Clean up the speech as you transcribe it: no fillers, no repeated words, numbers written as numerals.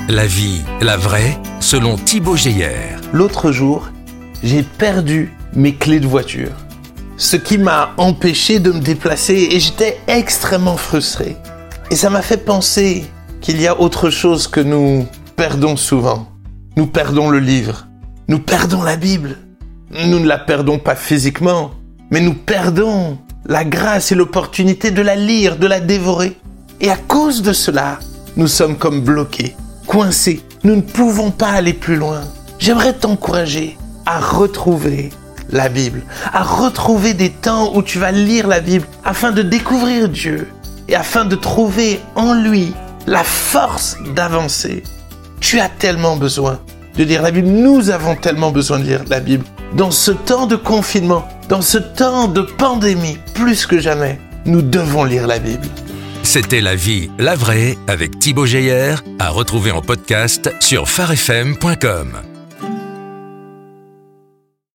La vie, la vraie, selon Thibaut Geyer. L'autre jour, j'ai perdu mes clés de voiture, ce qui m'a empêché de me déplacer et j'étais extrêmement frustré. Et ça m'a fait penser qu'il y a autre chose que nous perdons souvent. Nous perdons le livre, nous perdons la Bible. Nous ne la perdons pas physiquement, mais nous perdons la grâce et l'opportunité de la lire, de la dévorer. Et à cause de cela, nous sommes comme bloqués, coincés. Nous ne pouvons pas aller plus loin. J'aimerais t'encourager à retrouver la Bible, à retrouver des temps où tu vas lire la Bible afin de découvrir Dieu et afin de trouver en lui la force d'avancer. Tu as tellement besoin de lire la Bible. Nous avons tellement besoin de lire la Bible. Dans ce temps de confinement, dans ce temps de pandémie, plus que jamais, nous devons lire la Bible. C'était La vie, la vraie, avec Thibaut Geyer, à retrouver en podcast sur pharefm.com.